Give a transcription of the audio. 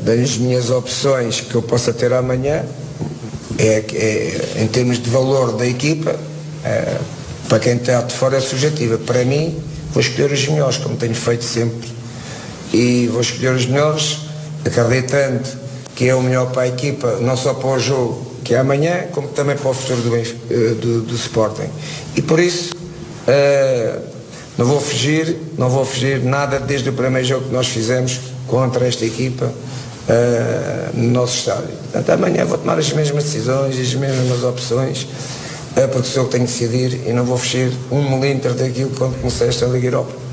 das minhas opções que eu possa ter amanhã, em termos de valor da equipa, para quem está de fora é subjetiva. Para mim, vou escolher os melhores, como tenho feito sempre. E vou escolher os melhores, acreditando que é o melhor para a equipa, não só para o jogo que é amanhã, como também para o futuro do Sporting. E por isso, não vou fugir nada desde o primeiro jogo que nós fizemos contra esta equipa no nosso estádio. Portanto, amanhã vou tomar as mesmas decisões, as mesmas opções, porque sou eu que tenho que decidir e não vou fugir um milímetro daquilo quando comecei esta Liga Europa.